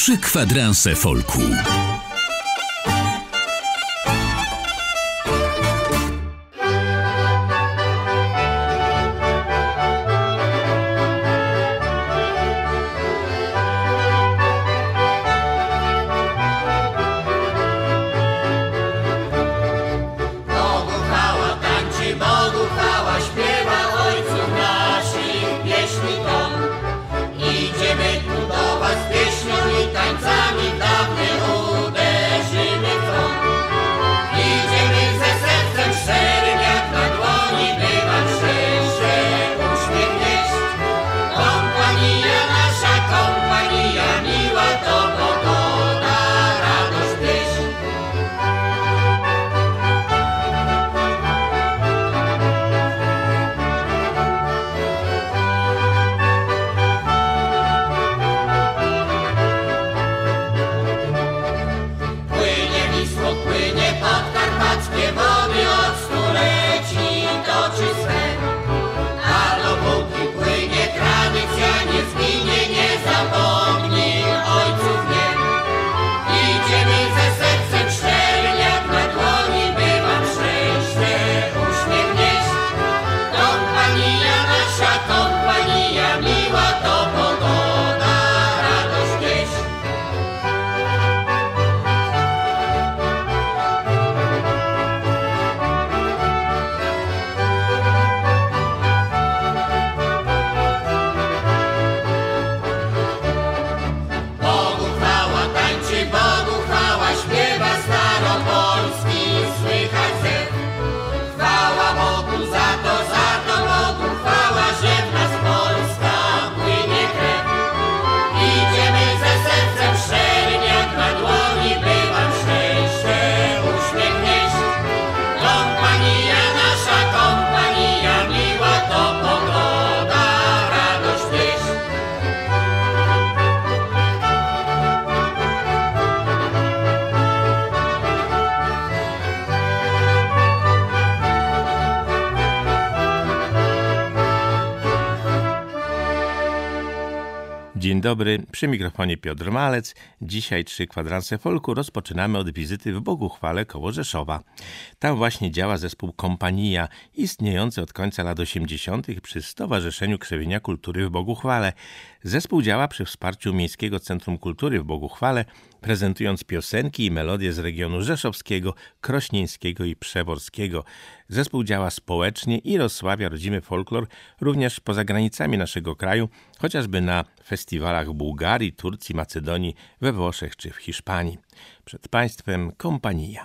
Trzy kwadranse folku. Dzień dobry, przy mikrofonie Piotr Malec. Dzisiaj Trzy kwadranse folku rozpoczynamy od wizyty w Boguchwale koło Rzeszowa. Tam właśnie działa zespół Kompania, istniejący od końca lat 80. przy Stowarzyszeniu Krzewienia Kultury w Boguchwale. Zespół działa przy wsparciu Miejskiego Centrum Kultury w Boguchwale, prezentując piosenki i melodie z regionu rzeszowskiego, krośnieńskiego i przeworskiego. Zespół działa społecznie i rozsławia rodzimy folklor również poza granicami naszego kraju, chociażby na festiwalach w Bułgarii, Turcji, Macedonii, we Włoszech czy w Hiszpanii. Przed Państwem Kompania.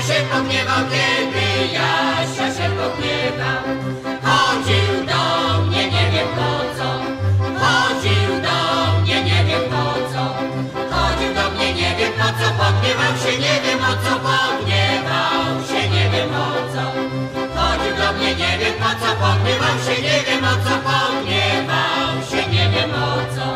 się pogniewał, kiedy Jasia się pogniewał. Chodził do mnie, nie wiem po co. Chodził do mnie, nie wiem po co. Chodził do mnie, nie wiem po co. Pogniewał się, nie wiem o co. Pogniewał się, nie wiem o co. Chodził do mnie, nie wiem po co. Pogniewał się, nie wiem o co. Pogniewał się, nie wiem o co.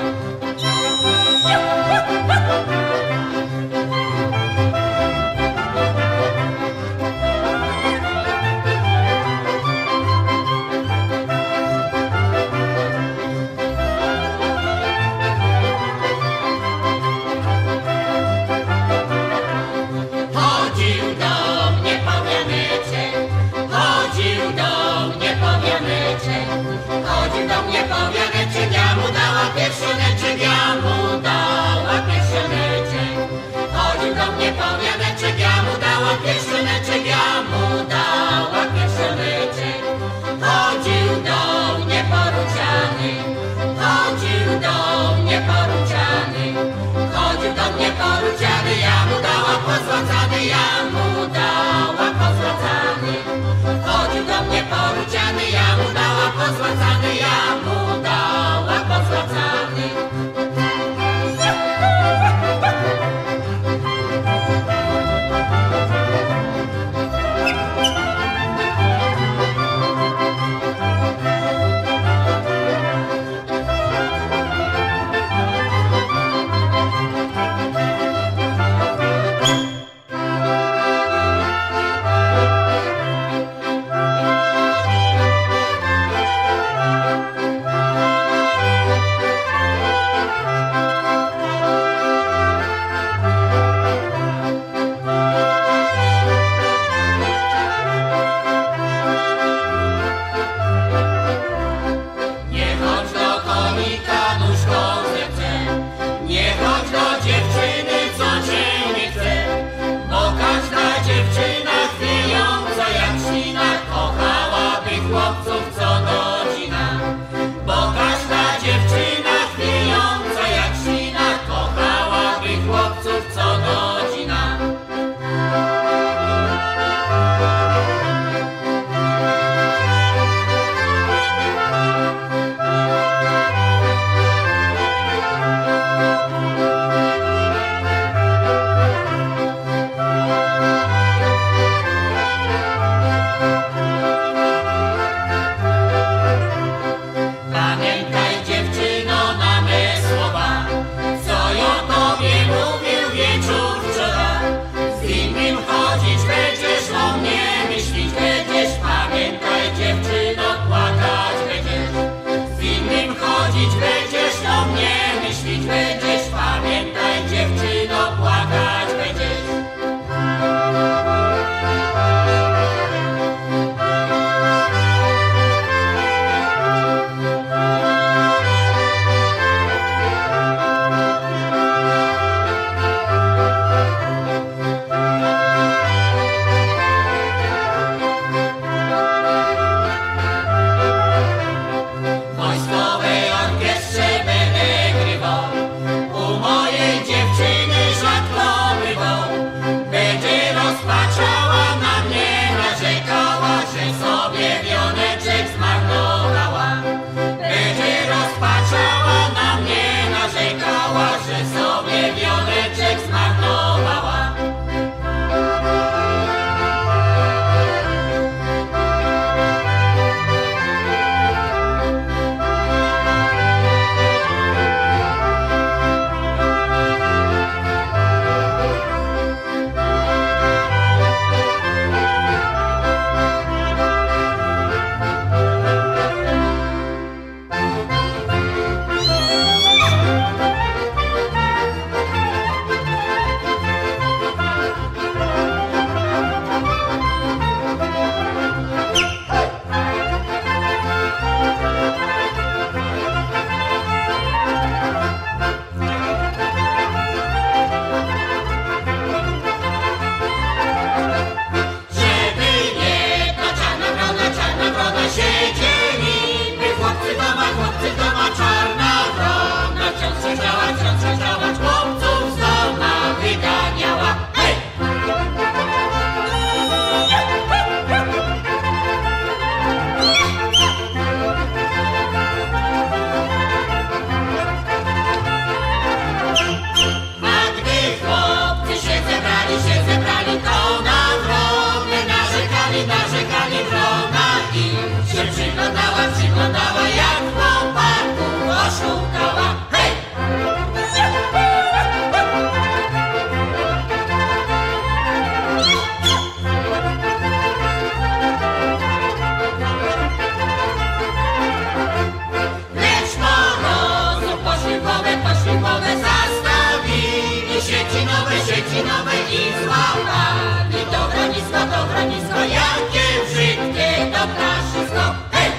dzieci nowe i złapali. Dobro nisko, jakie brzydkie to ptaszysko. Hej!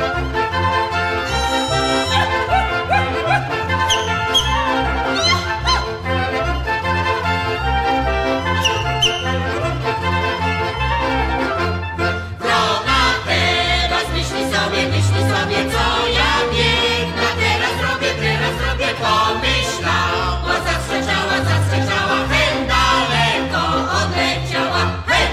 Wrona teraz myśli sobie, co ja piękna teraz robię, pomyślała, zaskrzeczała, hen daleko odleciała, hej!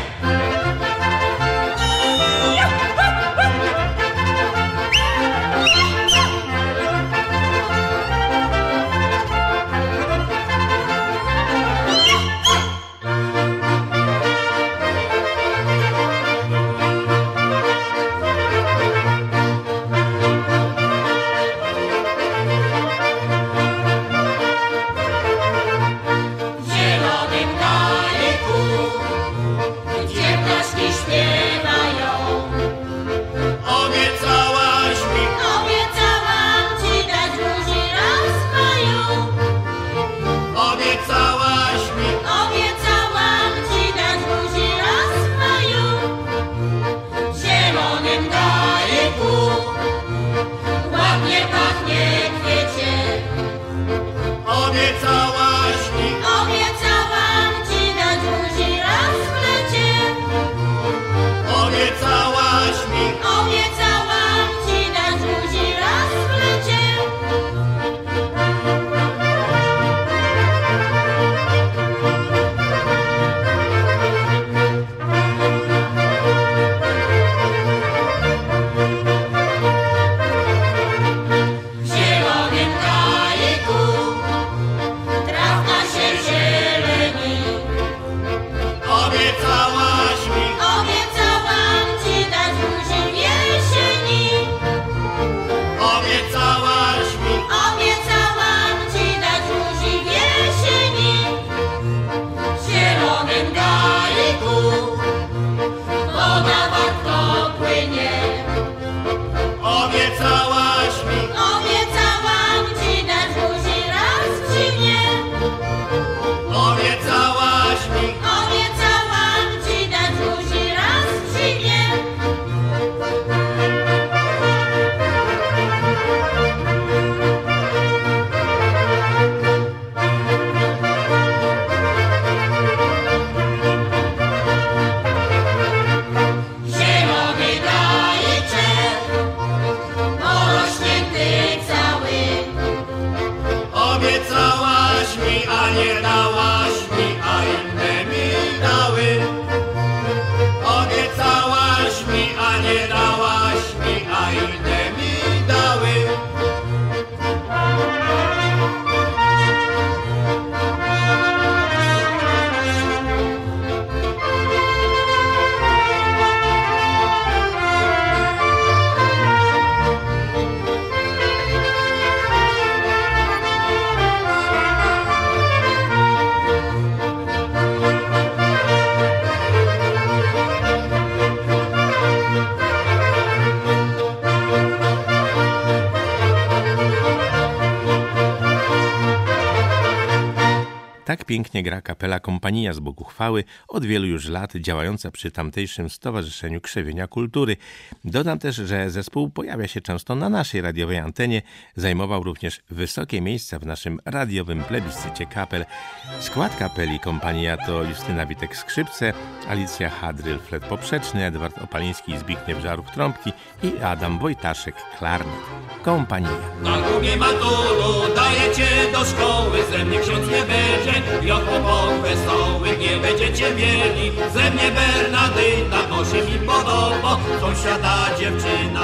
Tak pięknie gra kapela Kompania z Boguchwały, od wielu już lat działająca przy tamtejszym Stowarzyszeniu Krzewienia Kultury. Dodam też, że zespół pojawia się często na naszej radiowej antenie, zajmował również wysokie miejsca w naszym radiowym plebiscycie kapel. Skład kapeli Kompania to Justyna Witek skrzypce, Alicja Hadryl flet poprzeczny, Edward Opaliński Zbigniew Żarów trąbki i Adam Wojtaszek klarnet. Kompania. Na grubie matulu dajecie do szkoły, ze mnie ksiądz nie będzie, Jochopok wesoły nie będziecie mieli, ze mnie Bernadyna, to się mi podoba, sąsiada dziewczyna.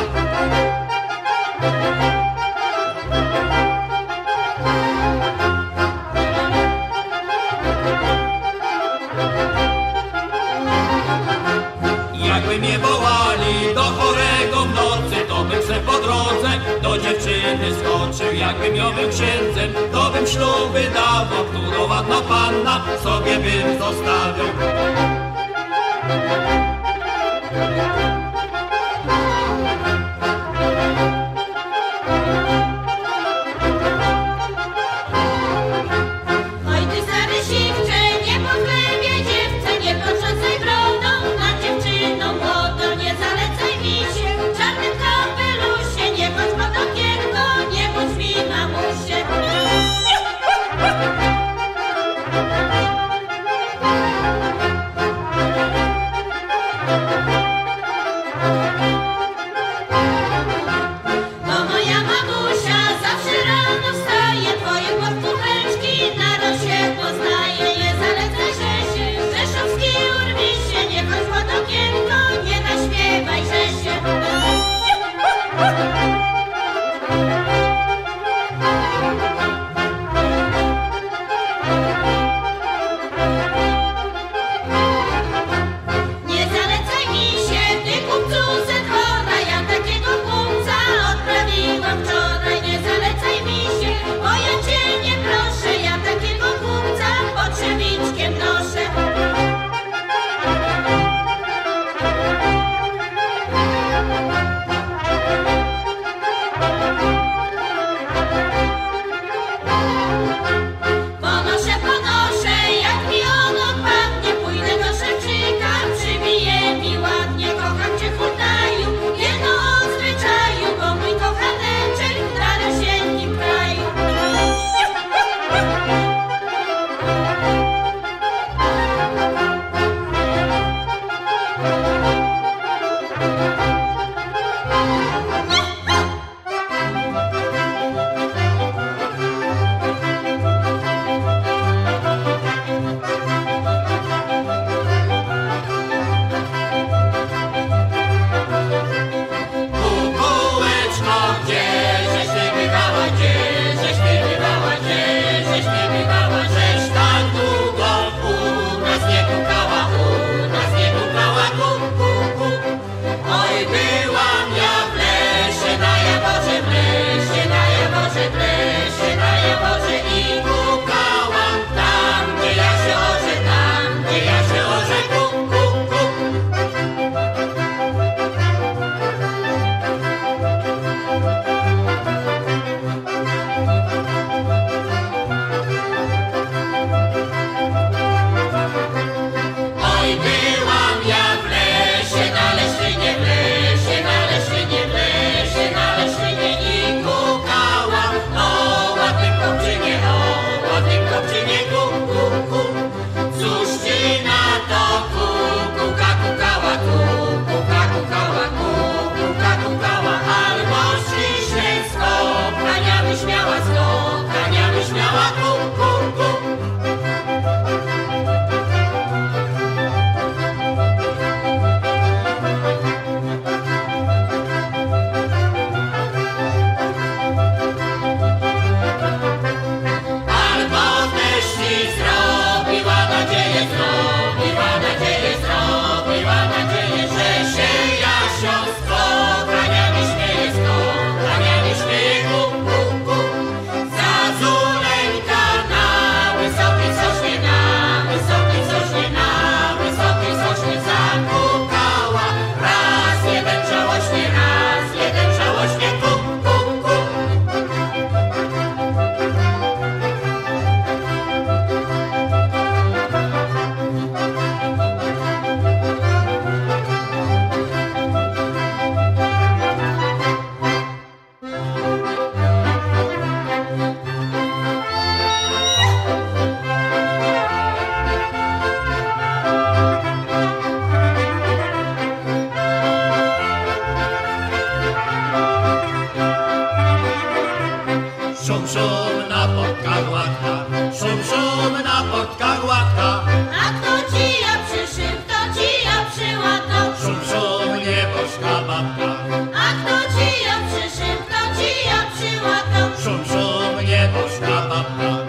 Jakby mnie wołali do chorego w nocy, to bym se po drodze do dziewczyny skoczył. Jakbym ją był księdzem, to bym śluby dawał, którą ładna panna sobie bym zostawił. Oj ty stary siwcze, nie podkach łatka, szum na podkach łatka. A kto ci ja przyszył, kto ci ja przyłatał? Szum nieboszka babka. A kto ci ja przyszył, kto ci ja przyłatał? Szum nieboszka babka.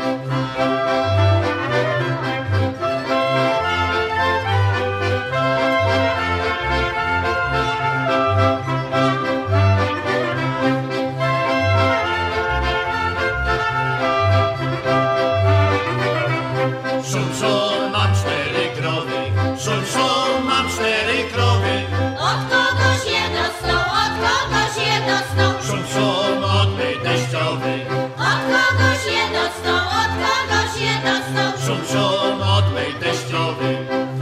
Szum mam 4 krowy, szum mam 4 krowy. Od kogoś je dostał, od kogoś je dostał. Szum odbyt teściowy. Od kogoś je dostał, od kogoś je dostał. Szum odbyt teściowy.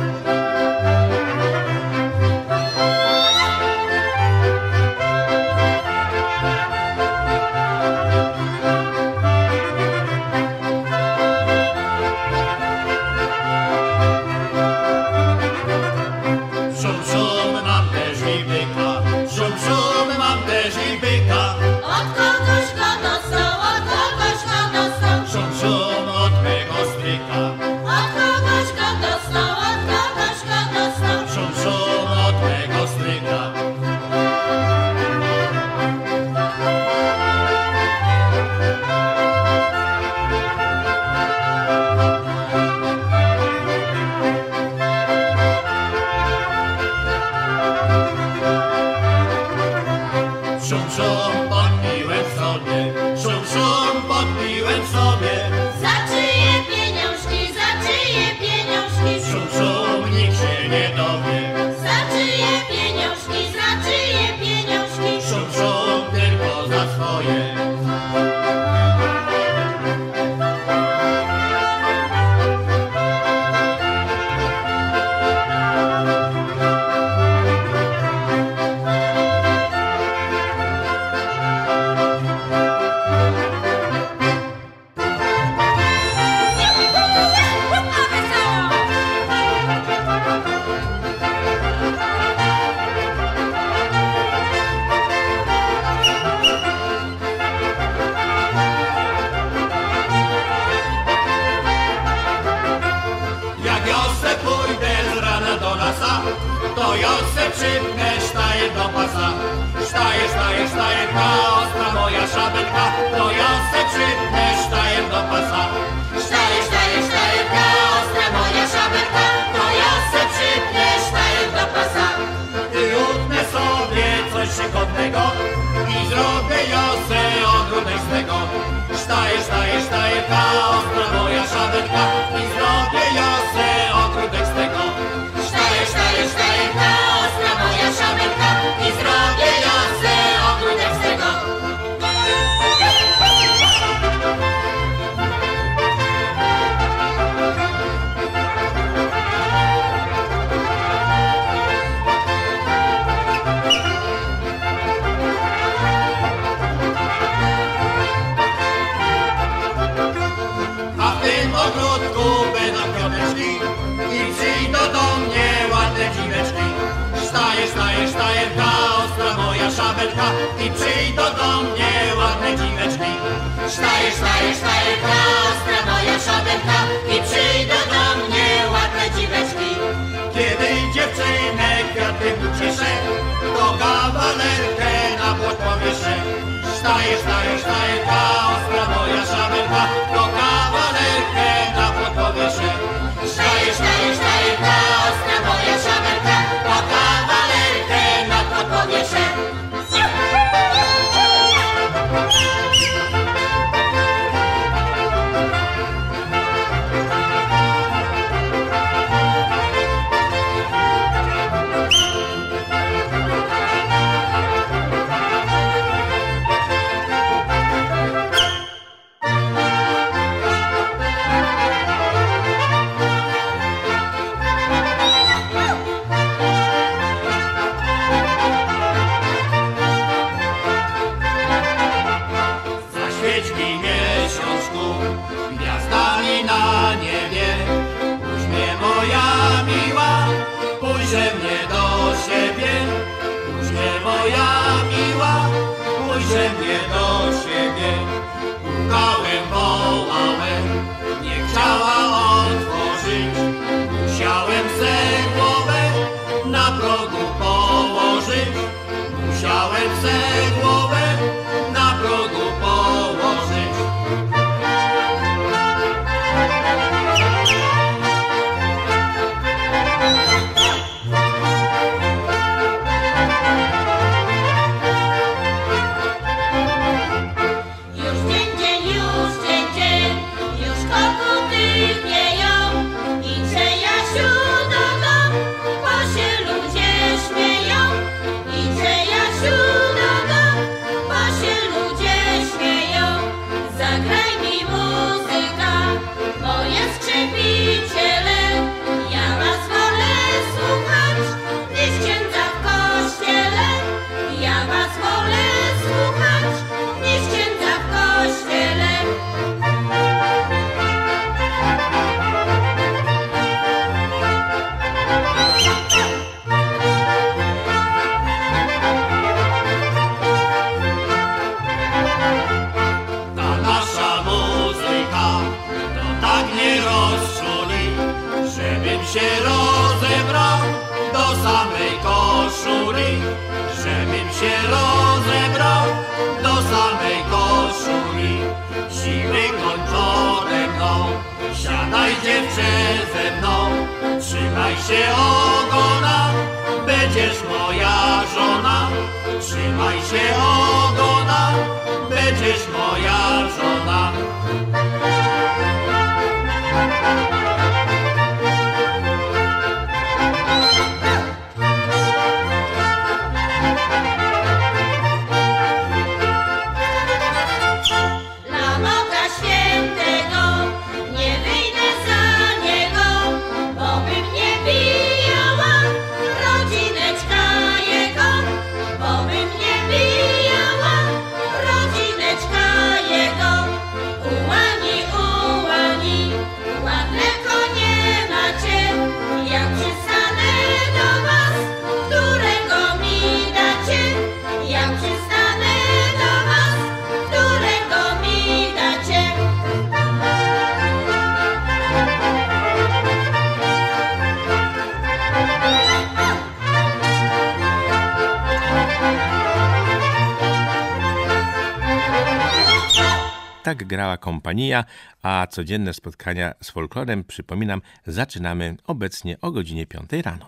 Szum mam też i byka, szum mam też i byka. Od kogoś go dostał, od kogoś go dostał. Szum od mego stryka. Od kogoś go dostał, od kogoś go dostał. Szum od mego stryka. Szum podpiłem sobie, szum podpiłem sobie. Za czyje pieniążki, za czyje pieniążki? Szum nikt się nie dowie. Za czyje pieniążki, za czyje pieniążki? Szum tylko za swoje. Jak ja se pójdę z rana do lasa, to ja se przypnę sztajer do pasa. Sztajer, ta ostra moja szabelka, to ja se przypnę sztajer do pasa. Sztajer, ta ostra moja szabelka, to ja se przypnę sztajer do pasa. I utnę sobie coś szykownego i zrobię ja se ogródek z tego. Sztajer, ta ostra moja szabelka i zrobię ja se ogródek z tego. Sztajer, ta ostra moja szabelka i zrobię ja se ogródek z tego. A w tym ogródku będą kwiateczki i przyjdą do mnie ładne dziweczki. Sztajer, ta ostra moja szabelka i przyjdą do mnie ładne dziweczki. Sztajer, ta ostra moja szabelka i przyjdą do mnie ładne dziweczki. Kiedy dziewczynę kwiatem ucieszę, to kawalerkę na płot powieszę. Sztajer, ta ostra moja szabelka, to kawalerkę na płot powieszę. Sztajer, ta ostra moja szabelka, to kawalerkę na płot powieszę. chciałem se głowę na progu położyć. Się rozebrał do samej koszuli, żebym się rozebrał do samej koszuli. Siły kończą ode mną, siadaj dziewczę ze mną, trzymaj się ogona, będziesz moja żona. Trzymaj się ogona, będziesz moja żona. Tak grała kompania, a codzienne spotkania z folklorem, przypominam, zaczynamy obecnie o godzinie 5 rano.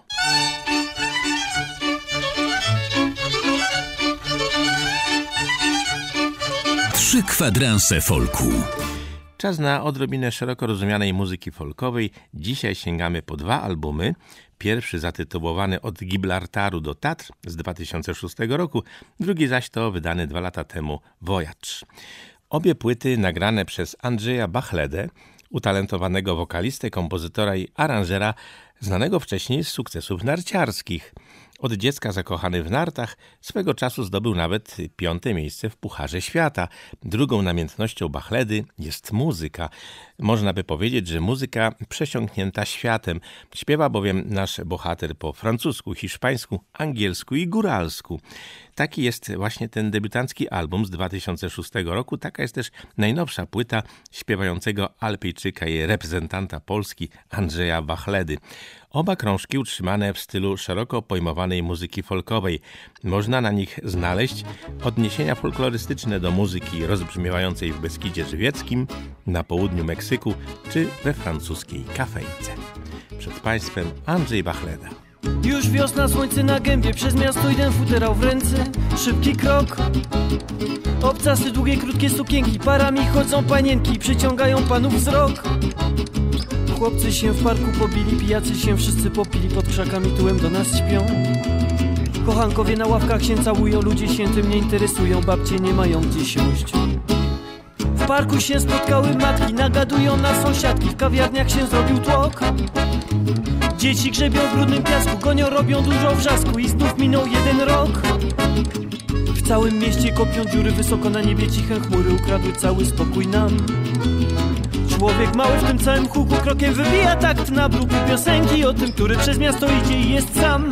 Trzy kwadranse folku. Czas na odrobinę szeroko rozumianej muzyki folkowej. Dzisiaj sięgamy po 2 albumy. Pierwszy zatytułowany Od Gibraltaru do Tatr z 2006 roku, drugi zaś to wydany 2 lata temu Voyage. Obie płyty nagrane przez Andrzeja Bachledę, utalentowanego wokalistę, kompozytora i aranżera, znanego wcześniej z sukcesów narciarskich. Od dziecka zakochany w nartach, swego czasu zdobył nawet 5. miejsce w Pucharze Świata. Drugą namiętnością Bachledy jest muzyka. Można by powiedzieć, że muzyka przesiąknięta światem. Śpiewa bowiem nasz bohater po francusku, hiszpańsku, angielsku i góralsku. Taki jest właśnie ten debiutancki album z 2006 roku. Taka jest też najnowsza płyta śpiewającego Alpejczyka i reprezentanta Polski Andrzeja Bachledy. Oba krążki utrzymane w stylu szeroko pojmowanej muzyki folkowej. Można na nich znaleźć odniesienia folklorystyczne do muzyki rozbrzmiewającej w Beskidzie Żywieckim, na południu Meksyku czy we francuskiej kafejce. Przed Państwem Andrzej Bachleda. Już wiosna, słońce na gębie, przez miasto idę, futerał w ręce, szybki krok. Obcasy, długie, krótkie sukienki, parami chodzą panienki, przyciągają panów wzrok. Chłopcy się w parku pobili, pijacy się wszyscy popili, pod krzakami tyłem do nas śpią. Kochankowie na ławkach się całują, ludzie się tym nie interesują, babcie nie mają gdzie siąść. W parku się spotkały matki, nagadują na sąsiadki, w kawiarniach się zrobił tłok. Dzieci grzebią w brudnym piasku, gonią, robią dużo wrzasku i znów minął 1 rok. W całym mieście kopią dziury, wysoko na niebie ciche chmury ukradły cały spokój nam. Człowiek mały w tym całym huku krokiem wybija takt na bruku piosenki o tym, który przez miasto idzie i jest sam.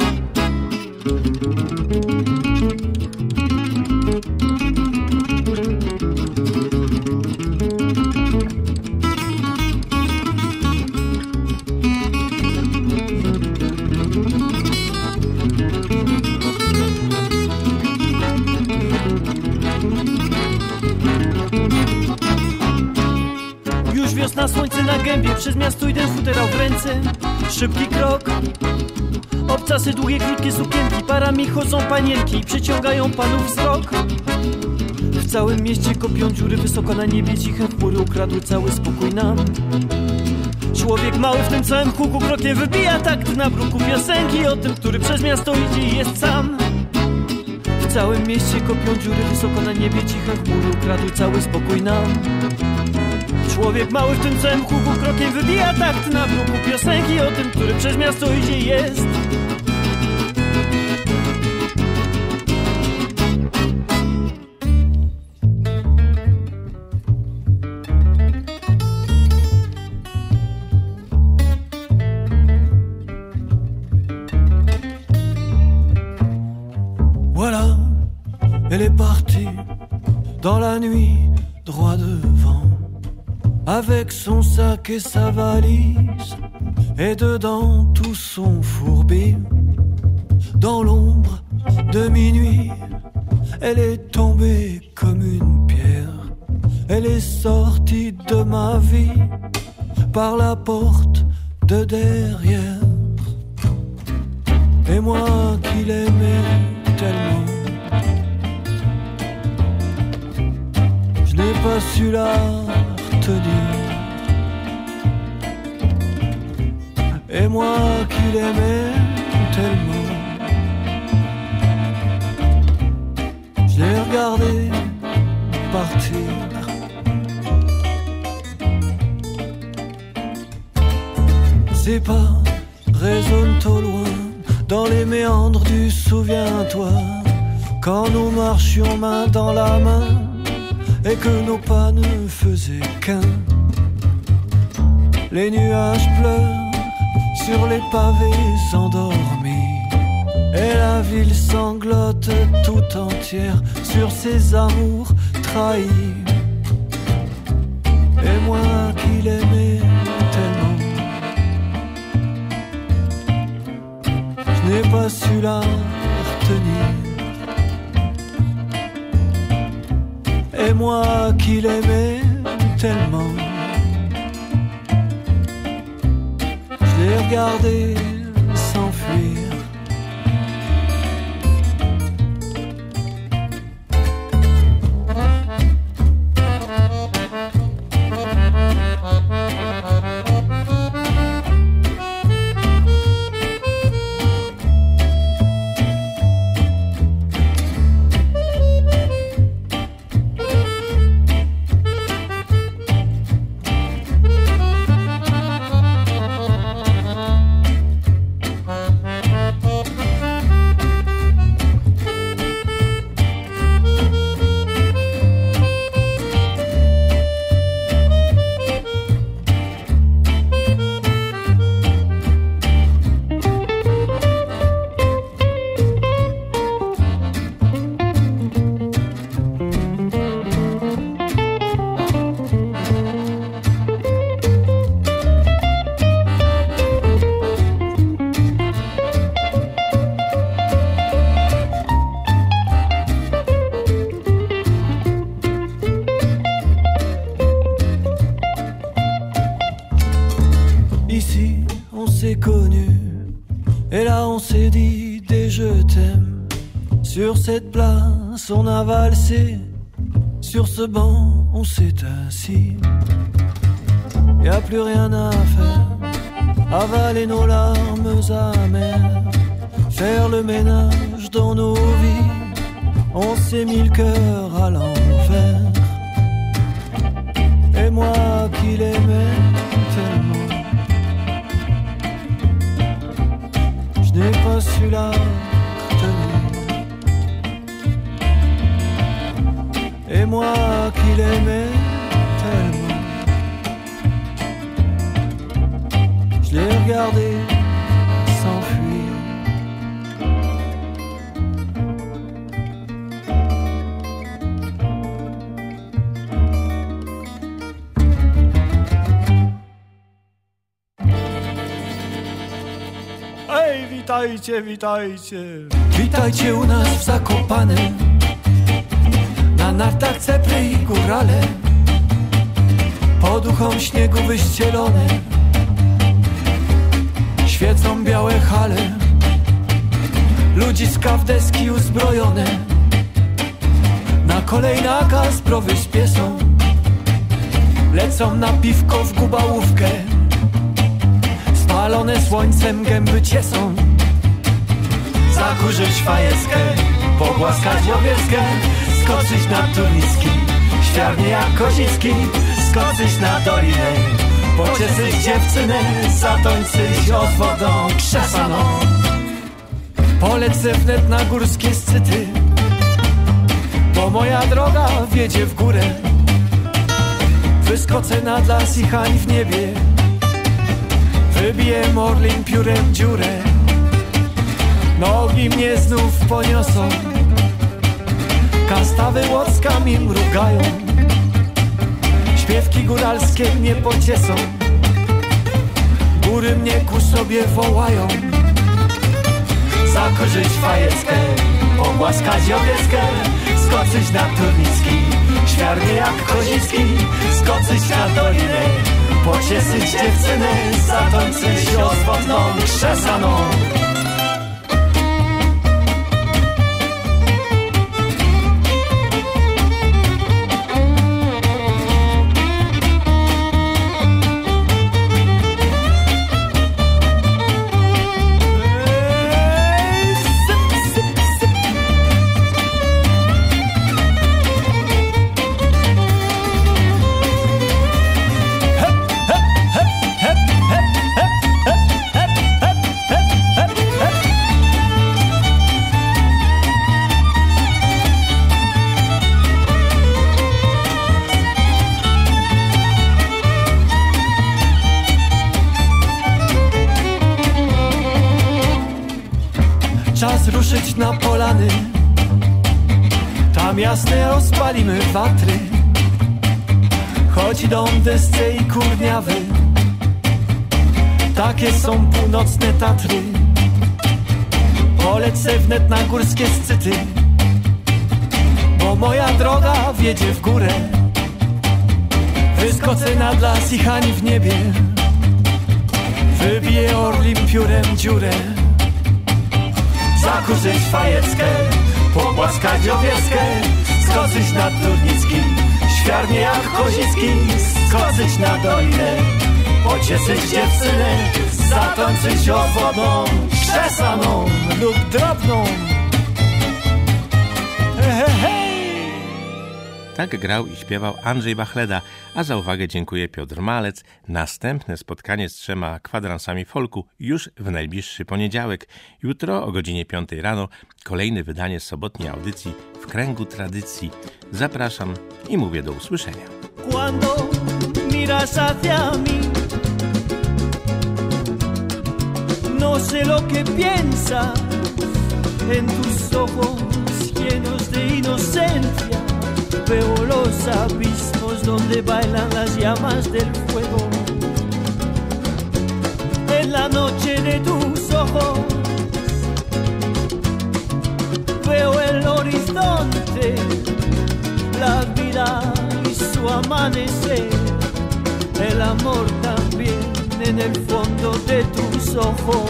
wiosna, słońce na gębie. Przez miasto idę, futerał w ręce. Szybki krok, obcasy, długie, krótkie sukienki. Parami chodzą panienki i przyciągają panów wzrok. W całym mieście kopią dziury, wysoko na niebie ciche chmury ukradły cały spokój nam. Człowiek mały w tym całym huku krokiem wybija takt na bruku piosenki o tym, który przez miasto idzie i jest sam. W całym mieście kopią dziury, wysoko na niebie ciche chmury ukradły cały spokój nam. Człowiek mały w tym całym huku krokiem wybija takt na bruku piosenki o tym, który przez miasto idzie i jest. Voilà, elle est partie dans la nuit droit devant, avec son sac et sa valise, et dedans tout son fourbi. Dans l'ombre de minuit, elle est tombée comme une pierre. Elle est sortie de ma vie par la porte de derrière. Et moi qui l'aimais tellement, je n'ai pas su la retenir. Et moi qui l'aimais tellement, je l'ai regardé partir. Ses pas résonnent au loin dans les méandres du souviens-toi, quand nous marchions main dans la main et que nos pas ne faisaient qu'un. Les nuages pleurent sur les pavés endormis et la ville sanglote tout entière sur ses amours trahis. Et moi qui l'aimais tellement, je n'ai pas su la retenir. Et moi qui l'aimais tellement, je l'ai regardé s'enfuir. Sur cette place, on a valsé. Sur ce banc, on s'est assis. Y a plus rien à faire. Avaler nos larmes amères. Faire le ménage dans nos vies. On s'est mis le cœur à l'envers. Et moi qui l'aimais tellement, je n'ai pas su la retenir. Et moi qui l'aimais tellement, je l'ai regardé s'enfuir. Ej, witajcie, witajcie. Witajcie u nas w Zakopanem, na nartach cepry i górale. poduchom śniegu wyścielone, świecą białe hale, ludziska w deski uzbrojone, na kolej nakaz prowyspie są, lecą na piwko w gubałówkę, spalone słońcem gęby ciesą, zakurzyć fajeckę, pogłaskać owieckę, skoczyć na turnicki, świarnie jak Kozicki, skoczyć na dolinę, pocieszyć dziewczynę, zatończyć odwodą krzesaną. Polecę wnet na górskie szczyty, bo moja droga wiedzie w górę. Wyskoczę nad las i hań w niebie, wybiję morlim piórem dziurę. Nogi mnie znów poniosą, kastawy łockami mrugają, śpiewki góralskie mnie pociesą, góry mnie ku sobie wołają. Zakurzyć fajeckę, pogłaskać owieckę, skoczyć na turnicki, świarnie jak Kozicki, skoczyć na dolinę, pocieszyć dziewczynę, zatończyć odwodną krzesaną. Czas ruszyć na polany, tam jasne rozpalimy watry, choć dom desce i kurniawy, takie są północne Tatry. Polecę wnet na górskie szczyty, bo moja droga wiedzie w górę. Wyskoczę nad las i hań w niebie, wybiję orlim piórem dziurę. Zakurzyć fajeckę, pogłaskać owieckę, skoczyć na turnicki, świarnie jak Kozicki, skoczyć na dolinę, pocieszyć dziewczynę, zatończyć odwodną krzesaną lub drobną. Tak grał i śpiewał Andrzej Bachleda, a za uwagę dziękuję Piotr Malec. Następne spotkanie z 3 kwadransami folku już w najbliższy poniedziałek. Jutro o godzinie 5 rano kolejne wydanie sobotniej audycji W kręgu tradycji. Zapraszam i mówię do usłyszenia. Cuando miras hacia mí, no sé lo que piensas en tus ojos llenos de inocencia. Veo los abismos donde bailan las llamas del fuego. En la noche de tus ojos veo el horizonte, la vida y su amanecer. El amor también en el fondo de tus ojos.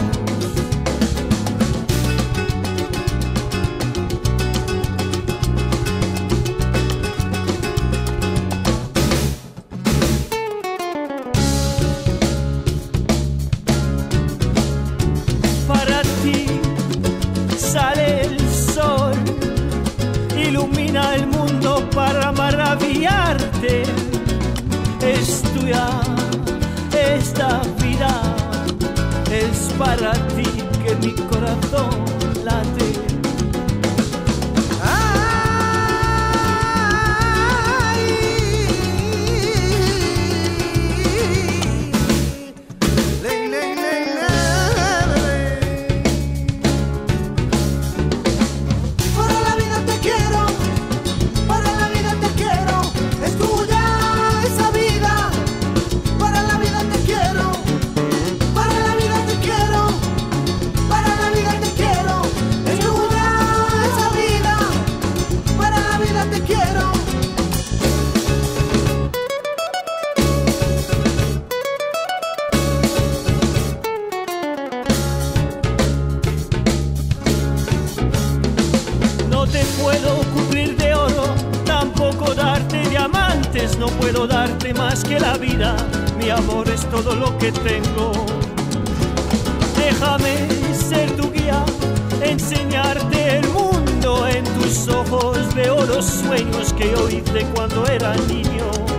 El mundo para maravillarte, es tuya esta vida, es para ti que mi corazón late. Quiero puedo darte más que la vida, mi amor es todo lo que tengo. Déjame ser tu guía, enseñarte el mundo. En tus ojos veo los sueños que yo hice cuando era niño.